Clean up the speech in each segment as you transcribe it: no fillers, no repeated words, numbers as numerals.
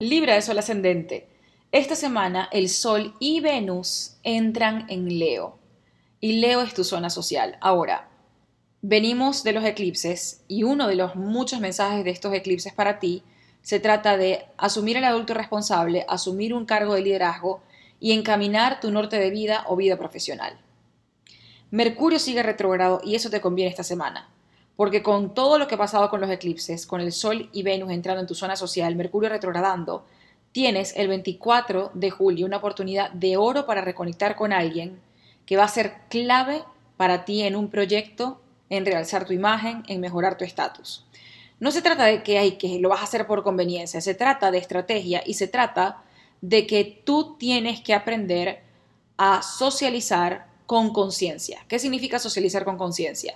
Libra de Sol ascendente. Esta semana el Sol y Venus entran en Leo. Y Leo es tu zona social. Ahora, venimos de los eclipses y uno de los muchos mensajes de estos eclipses para ti se trata de asumir el adulto responsable, asumir un cargo de liderazgo y encaminar tu norte de vida o vida profesional. Mercurio sigue retrógrado y eso te conviene esta semana, porque con todo lo que ha pasado con los eclipses, con el Sol y Venus entrando en tu zona social, Mercurio retrogradando, tienes el 24 de julio una oportunidad de oro para reconectar con alguien que va a ser clave para ti en un proyecto, en realzar tu imagen, en mejorar tu estatus. No se trata de que lo vas a hacer por conveniencia, se trata de estrategia y se trata de que tú tienes que aprender a socializar con conciencia. ¿Qué significa socializar con conciencia?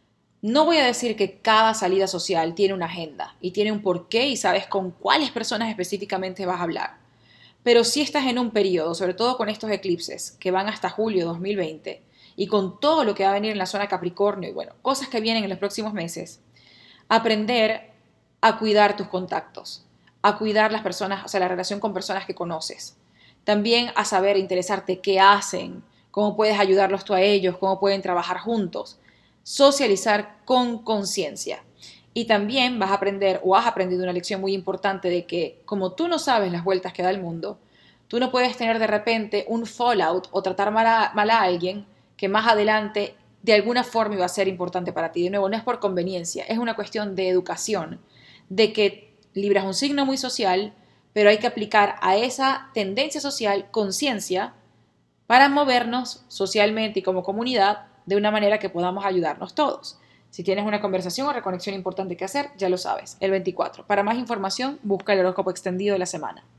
No voy a decir que cada salida social tiene una agenda y tiene un porqué y sabes con cuáles personas específicamente vas a hablar. Pero si estás en un periodo, sobre todo con estos eclipses que van hasta julio de 2020 y con todo lo que va a venir en la zona Capricornio y bueno, cosas que vienen en los próximos meses, aprender a cuidar tus contactos, a cuidar las personas, o sea, la relación con personas que conoces. También a saber interesarte qué hacen, cómo puedes ayudarlos tú a ellos, cómo pueden trabajar juntos. Socializar con conciencia. Y también vas a aprender o has aprendido una lección muy importante de que como tú no sabes las vueltas que da el mundo, tú no puedes tener de repente un fallout o tratar mal a alguien que más adelante de alguna forma iba a ser importante para ti. De nuevo, no es por conveniencia, es una cuestión de educación, de que Libra es un signo muy social, pero hay que aplicar a esa tendencia social conciencia para movernos socialmente y como comunidad de una manera que podamos ayudarnos todos. Si tienes una conversación o reconexión importante que hacer, ya lo sabes, el 24. Para más información, busca el horóscopo extendido de la semana.